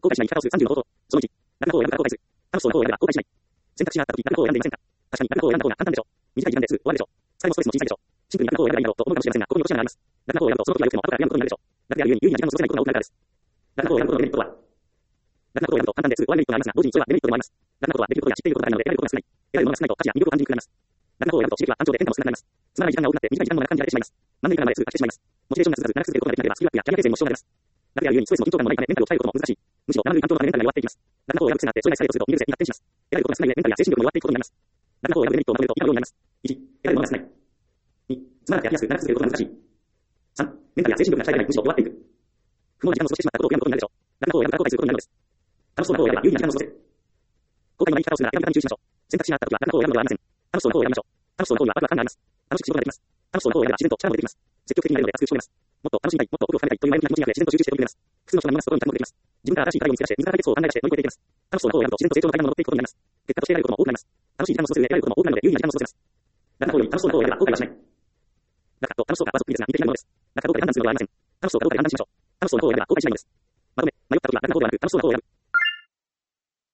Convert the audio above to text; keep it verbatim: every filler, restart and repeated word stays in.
後悔しない生き方をするさんじゅうの方法。そのいち、楽な方を選ぶから後悔する。楽しそうな方を選べば後悔しない。選択肢があったとき、楽な方を選んでいませんか？確かに楽な方を選んだ方が簡単でしょう。短い時間ですぐ終わるでしょう。疲れもストレスも小さいでしょう。シンプルに楽な方を選べばいいだろうと思うかもしれませんが、ここに落とし穴があります。楽な方を選ぶとその時は良くても後から悔やむことになるでしょう。楽であるゆえに有意な時間を過ごせないことが多くなるからです。楽な方を選ぶことのデメリットは、楽なことを選ぶと簡単ですぐ終わるメリットがありますが、同時にそれはデメリットでもあります。楽なことはできることや知っていることがあるので選べることが少ない。選べるものが少ないと価値や魅力を感じにくくなります。楽な方を選ぶと刺激は単調で変化も少なくなります。つまらない時間が多くなって短い時間の中で感じられてしまいます。マンネリ化まですぐ飽きてしまいます。モチベーションが続かず長く続けることができなければスキルアップやキャリア形成にも支障が出ます。楽であるゆえにストレスも緊張感もないためメンタルを鍛えることも難しい。むしろ生ぬるい環境のためメンタルが弱っていきます。楽な方を選ぶ癖があってそれがエスカレートすると逃げ癖に発展します。選べることが少ない上メンタルや精神力も弱っていくことになります。楽な方を選ぶデメリットをまとめると以下のようになります。いち、選べるものが少ない。に、つまらなくやりやすく長く続けることが難しい。さん、メンタルや精神力が鍛えられないむしろ弱っていく。不毛な時間を過ごしてしまったことを悔やむことになるでしょう。楽な方を選ぶから後悔することになるのです。楽しそうな方を選べば有意な時間を過ごせる。後悔のない生き方をするなら選び方に注意しましょう。選択肢があったときは楽な方を選ぶのではありません。楽しそうな方を選びましょう。楽しそうな方にはワクワク感があります。楽しく仕事ができます。楽しそうな方を選べば自然と力もできます。積極的になるので熱く勝負ます。もっと楽しみたい、もっと奥を深めたいという前向きな気持ちになって自然と集中して取り組めます。複数の人が見ますことに着目できます。自分から新しい課題を見つけ出して、自ら解決法を考え出して乗り越えていきます。楽しそうな方を選ぶと自然と成長の階段を登っていくことになります。結果として得られることも多くなります。楽しい時間を過ごす上で得られることも多くなるので有意な時間を過ごせます。楽な方より楽しそうな方を選べば後悔はしない。楽と楽しそうかはそっくりですが似ていないものです。楽かどうかで判断するのではありません。楽しそうかどうかで判断しましょう。楽しそうな方を選べば後悔しないのです。まとめ、迷った時は楽な方ではなく楽しそうな方を選ぶ。